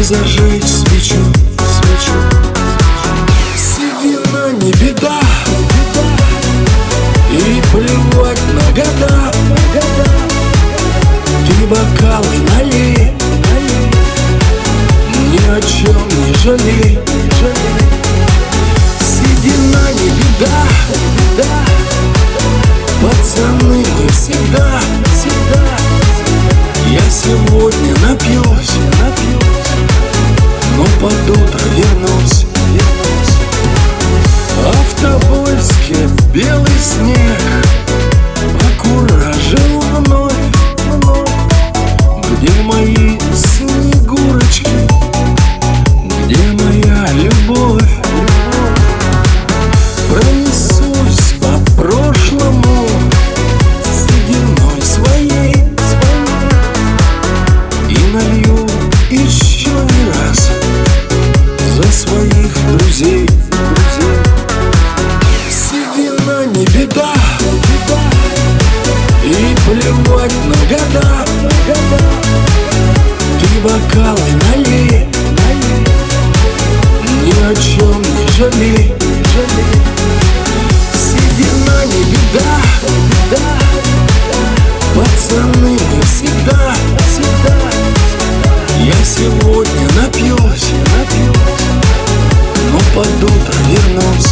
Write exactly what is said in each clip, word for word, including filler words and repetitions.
зажечь свечу, свечу. Седина не беда, и плевать на года. Ты бокалы налей, ни о чем не жалей. Седина не беда, пацаны мы всегда, всегда. Я сегодня напьюсь, но под утро вернусь. А в Тобольске белый снег окуражил вновь. Где мои снегурочки, где моя любовь? Пронесусь по прошлому сединой своей и налью еще не раз за своих друзей. Седина не беда, и плевать на года. Ты бокалы налей, ни о чем не жалей. Седина не беда, пацаны мы всегда, всегда. Я сегодня напьюсь, но под утро вернусь.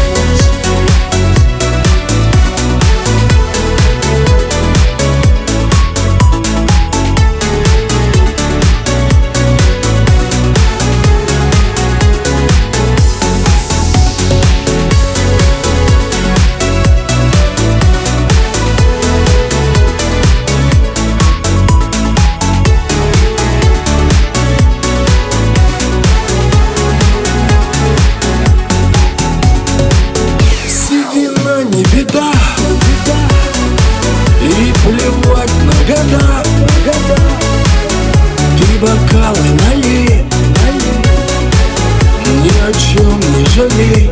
Не беда, и плевать на года. Ты бокалы налей, ни о чем не жалей.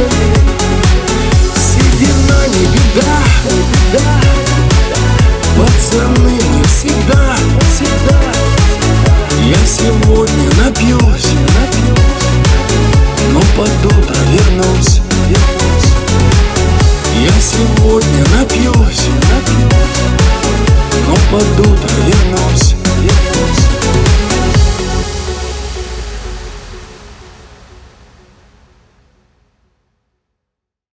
Седина не беда, пацаны мы всегда, всегда. Я сегодня напьюсь, но под утро вернусь. Я сегодня напьюсь, но под утро вернусь.